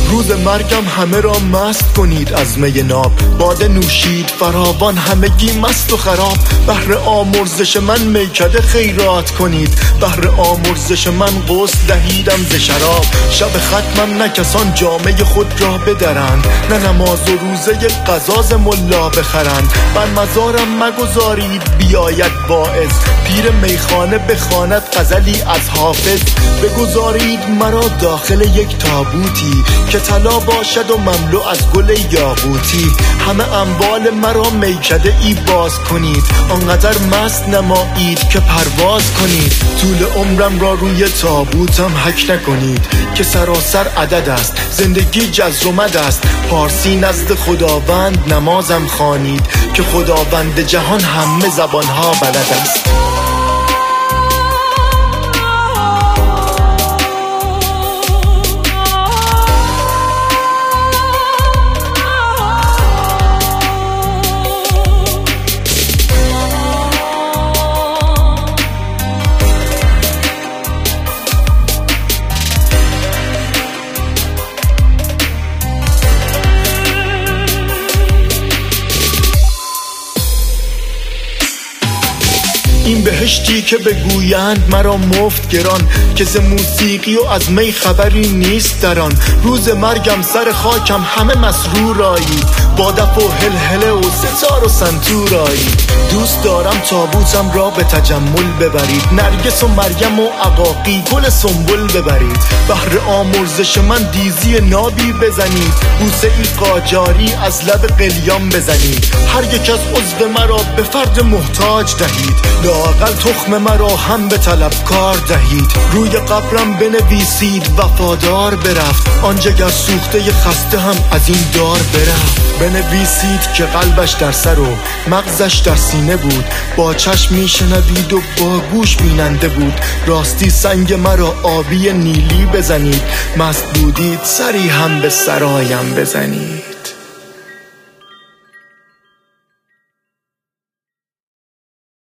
روز مرگم همه را مست کنید از می ناب، باده نوشید فراوان همگی مست و خراب. بهر آمرزش من میکده خیرات کنید، بهر آمرزش من غسل دهیدم ز شراب. شب ختمم نه کسان جامه خود را بدرند، نه نماز و روزه قضا ملا بخرند. بر مزارم مگذارید بیاید واعظ، پیر میخانه بخواند غزلی از حافظ. بگذارید مرا داخل یک تابوتی، که طلا باشد و مملو از گل یاقوتی. همه اموال مرا میکده ای باز کنید، آنقدر مست نمایید که پرواز کنید. طول عمرم را روی تابوتم حک نکنید، که سراسر عدد است، زندگی جزر و مد است. پارسی نزد خداوند نمازم خوانید، که خداوند جهان همه زبانها بلد است. این بهشتی که بگویند مرا مفت گران، که ز موسیقی و از می خبری نیست در آن. روز مرگم سر خاکم همه مسرور آیید، با دف و هلهله و ستار و سنتور آیید. دوست دارم تابوتم را به تجمل ببرید، نرگس و مریم و عقاقی گل سنبل ببرید. بهر آمرزش من دیزی نابی بزنید، بوسه ای قاجاری از لب قلیان بزنید. هر یک از عضو مرا به فرد محتاج دهید، لااقل تخم مرا هم به طلبکار دهید. روی قبرم بنویسید وفادار برفت، آن جگر سوخته خسته هم از این دار برفت. بنویسید که قلبش در سر و مغزش در سینه بود، با چشم میشنوید و با گوش بیننده بود. راستی سنگ مرا آبی نیلی بزنید، مست بودید سری هم به سرایم بزنید.